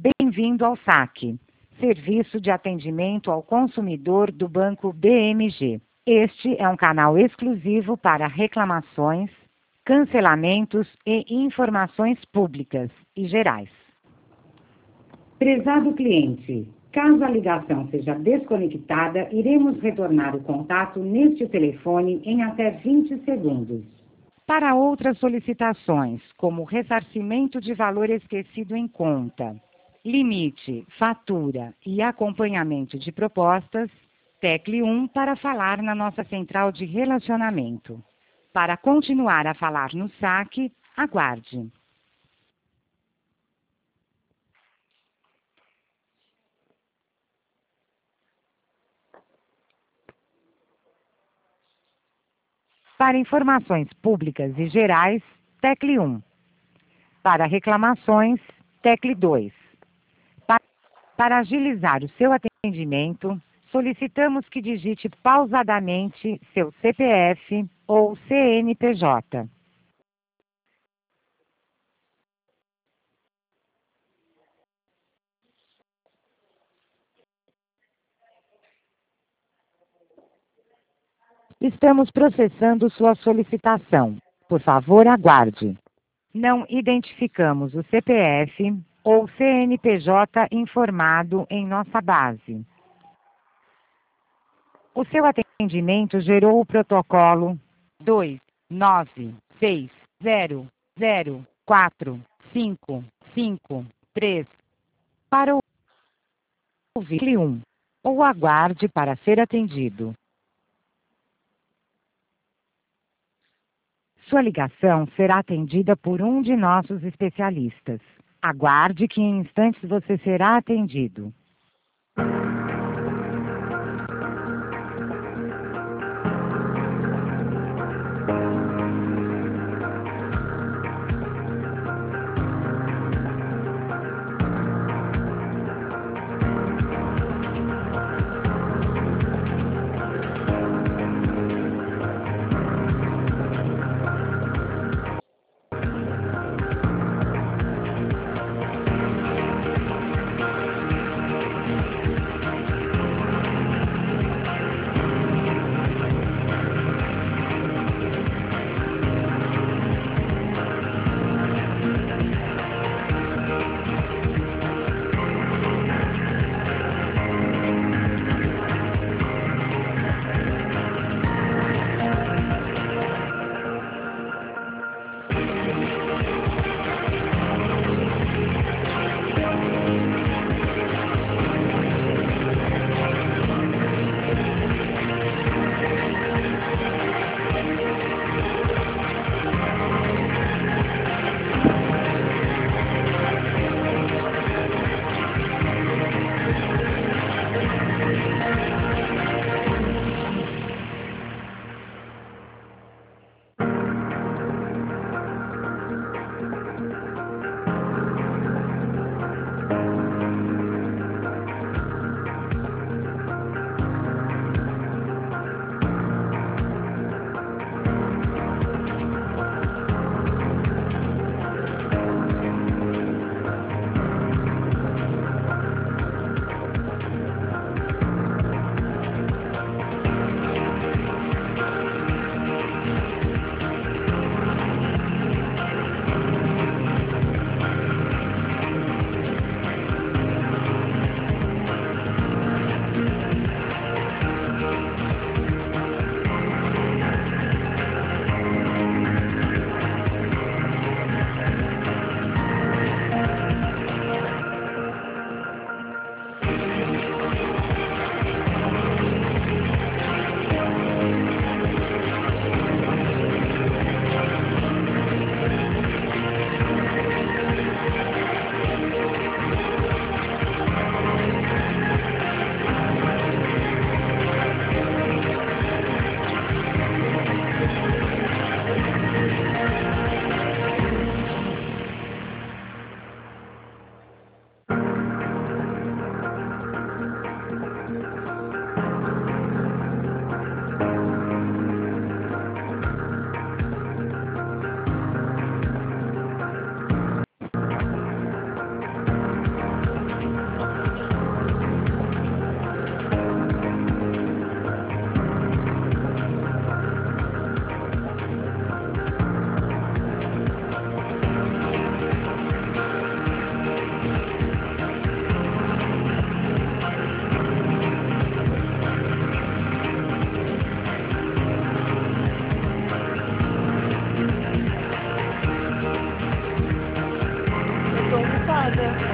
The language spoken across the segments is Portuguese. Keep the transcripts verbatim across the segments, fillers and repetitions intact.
Bem-vindo ao saque, Serviço de Atendimento ao Consumidor do Banco B M G. Este é um canal exclusivo para reclamações, cancelamentos e informações públicas e gerais. Prezado cliente, caso a ligação seja desconectada, iremos retornar o contato neste telefone em até vinte segundos. Para outras solicitações, como ressarcimento de valor esquecido em conta, limite, fatura e acompanhamento de propostas, tecle um para falar na nossa central de relacionamento. Para continuar a falar no saque, aguarde. Para informações públicas e gerais, tecle um. Para reclamações, tecle dois. Pa- Para agilizar o seu atendimento, solicitamos que digite pausadamente seu C P F ou C N P J. Estamos processando sua solicitação. Por favor, aguarde. Não identificamos o C P F ou C N P J informado em nossa base. O seu atendimento gerou o protocolo dois nove seis zero zero quatro cinco cinco três. Para ouvir um ou aguarde para ser atendido. Sua ligação será atendida por um de nossos especialistas. Aguarde que em instantes você será atendido.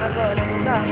agora, não dá.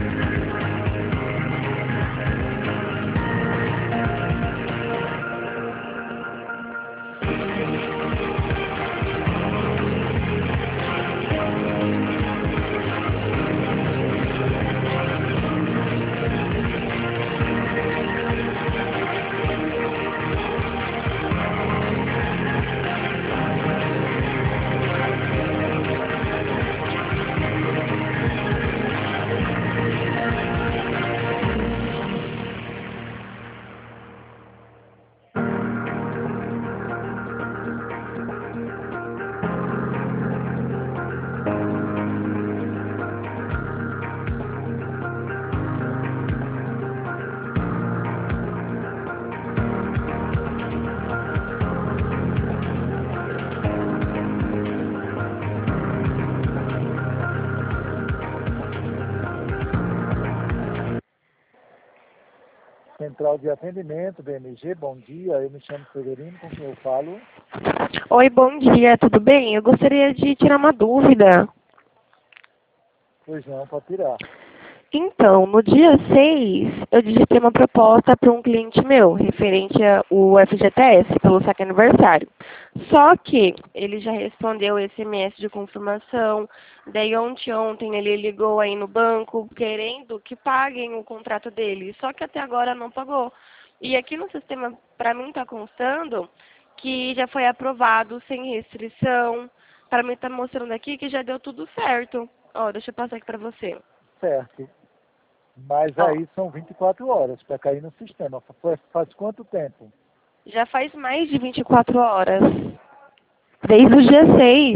Central de Atendimento, B M G, bom dia, eu me chamo Severino, com quem eu falo? Oi, bom dia, tudo bem? Eu gostaria de tirar uma dúvida. Pois não, pode tirar. Então, no dia seis, eu digitei uma proposta para um cliente meu, referente ao F G T S, pelo saque aniversário. Só que ele já respondeu S M S de confirmação, daí ontem, ontem ele ligou aí no banco querendo que paguem o contrato dele, só que até agora não pagou. E aqui no sistema, para mim, está constando que já foi aprovado sem restrição. Para mim está mostrando aqui que já deu tudo certo. Ó, deixa eu passar aqui para você. Certo. Mas Ó, aí são vinte e quatro horas para cair no sistema. Faz, faz quanto tempo? já faz mais de vinte e quatro horas. Desde o dia seis.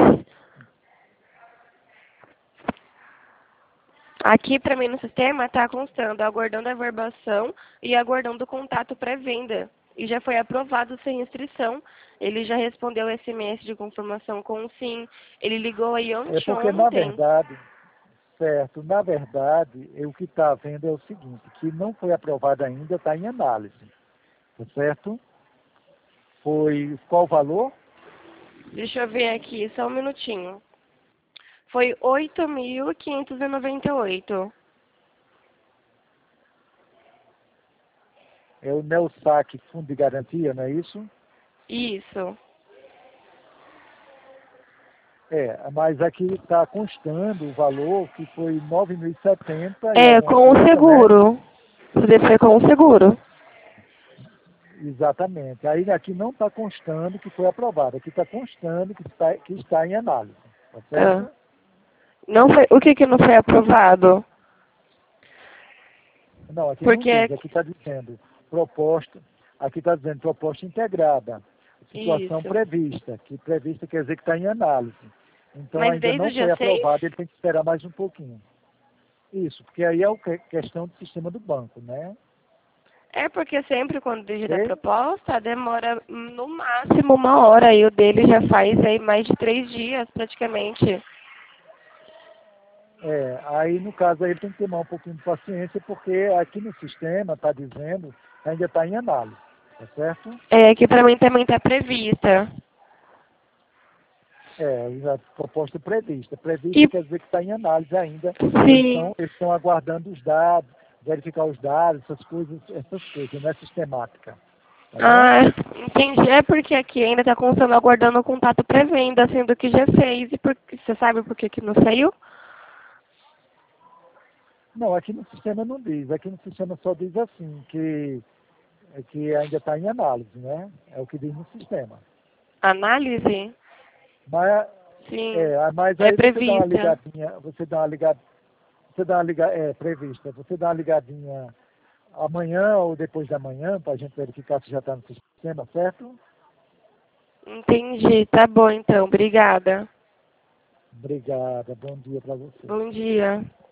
Aqui para mim no sistema está constando, aguardando a verbação e aguardando o contato pré-venda. E já foi aprovado sem restrição. Ele já respondeu S M S de confirmação com sim. Ele ligou aí É ontem. porque, na ontem. verdade, certo, na verdade, o que está vendo é o seguinte, que não foi aprovado ainda, está em análise. Tá certo? Foi qual o valor? Deixa eu ver aqui, só um minutinho. Foi oito mil quinhentos e noventa e oito. É o NEOSAC Fundo de Garantia, não é isso? Isso. É, mas aqui está constando o valor que foi nove mil e setenta e É, alguma com o coisa, né? seguro. Você foi com o seguro. Exatamente. Aí aqui não está constando que foi aprovado. Aqui está constando que está, que está em análise. Tá certo? Ah. Não foi, o que que não foi aprovado? Não, aqui não Porque diz. Aqui está dizendo proposta. Aqui está dizendo proposta integrada. Situação isso. prevista. Que prevista quer dizer que está em análise. Então Mas ainda desde não o dia foi seis? aprovado, ele tem que esperar mais um pouquinho. Isso, porque aí é a questão do sistema do banco, né? É porque sempre quando digita a Ok? proposta, demora no máximo uma hora. E o dele já faz aí mais de três dias, praticamente. É, aí no caso aí ele tem que ter mais um pouquinho de paciência, porque aqui no sistema está dizendo que ainda está em análise, tá certo? É, que para mim também está prevista. É, a proposta prevista. Prevista E, quer dizer que está em análise ainda. Eles sim. estão eles estão aguardando os dados, verificar os dados, essas coisas, essas coisas, não é sistemática. Tá bom? Ah, entendi. É porque aqui ainda está constando aguardando o contato pré-venda, sendo que já fez. E por, você sabe por que que não saiu? Não, aqui no sistema não diz. Aqui no sistema só diz assim, que, que ainda está em análise, né? É o que diz no sistema. Análise? Mas, Sim. é, mas É aí você dá uma prevista. ligadinha, você dá uma ligada, você dá uma liga, é prevista, você dá uma ligadinha amanhã ou depois da manhã para a gente verificar se já está no sistema, certo? Entendi. Tá bom, então. Obrigada. Obrigada, bom dia para você. Bom dia.